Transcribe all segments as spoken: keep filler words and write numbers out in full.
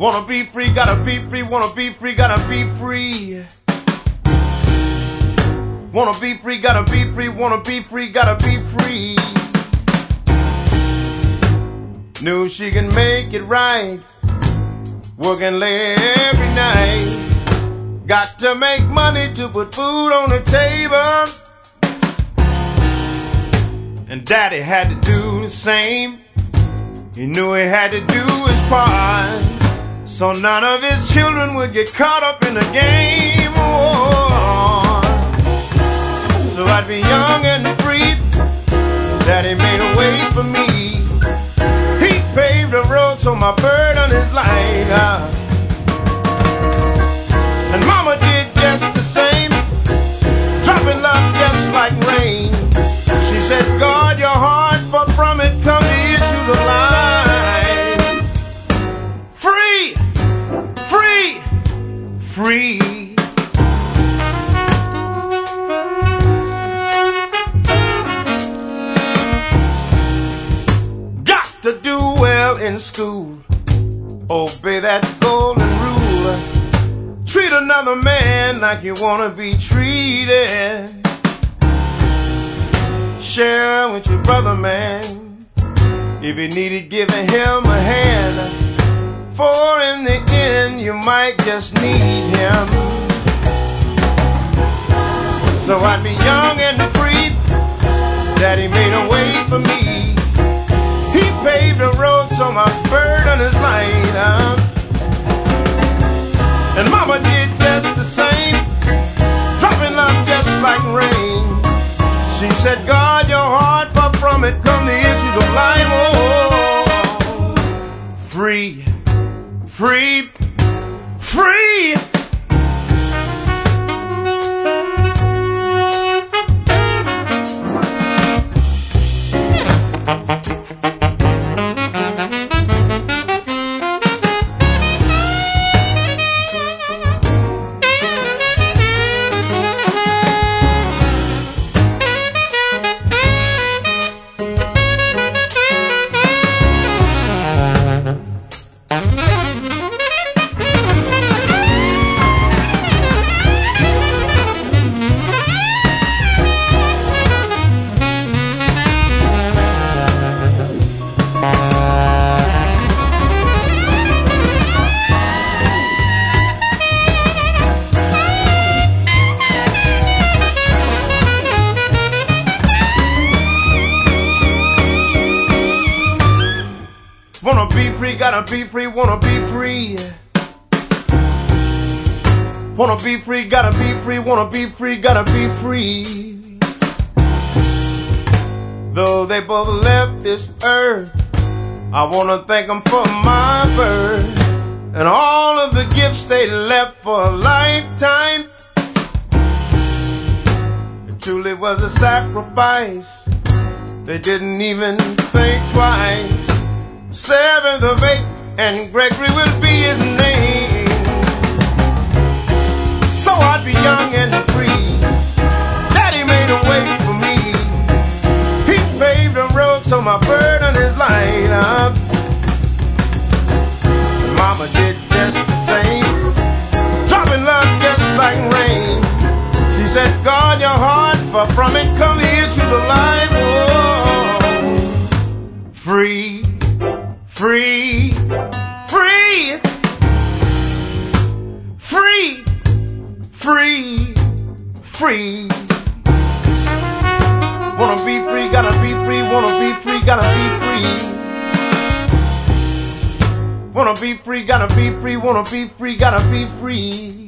Wanna be free, gotta be free, wanna be free, gotta be free. Wanna be free, gotta be free, wanna be free, gotta be free. Knew she can make it right, working late every night. Got to make money to put food on the table, and Daddy had to do the same. He knew he had to do his part, so none of his children would get caught up in the game. Oh, so I'd be young and free. Daddy made a way for me. He paved the road so my burden is light. And Mama did just the same, dropping love just like rain. She said, guard your heart, for from it come the issues of life. Free, free, free. To do well in school, obey that golden rule, treat another man like you want to be treated, share with your brother, man, if you needed giving him a hand, for in the end you might just need him. So I'd be young and free. Daddy made a way for me. Paved the road so my burden is light. And Mama did just the same, dropping love just like rain. She said, guard your heart, for from it come the issues of life. Oh, free, free, free. Wanna be free, gotta be free, wanna be free. Wanna be free, gotta be free, wanna be free, gotta be free. Though they both left this earth, I wanna thank them for my birth and all of the gifts they left for a lifetime. It truly was a sacrifice. They didn't even think twice. Seventh of eight, and Gregory will be his name. So I'd be young and free. Daddy made a way for me. He paved the road so my burden is light. Mama did just the same, dropping love just like rain. She said, guard your heart, for from it come the issues of life. Oh, free. Free, free, free, free, free. Wanna be free, gotta be free, wanna be free, gotta be free. Wanna be free, gotta be free, wanna be free, gotta be free.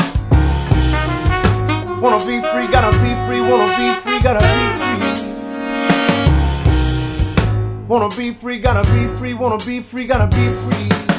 Wanna be free, gotta be free, wanna be free, gotta be free. Wanna be free, gotta be free, wanna be free, gotta be free.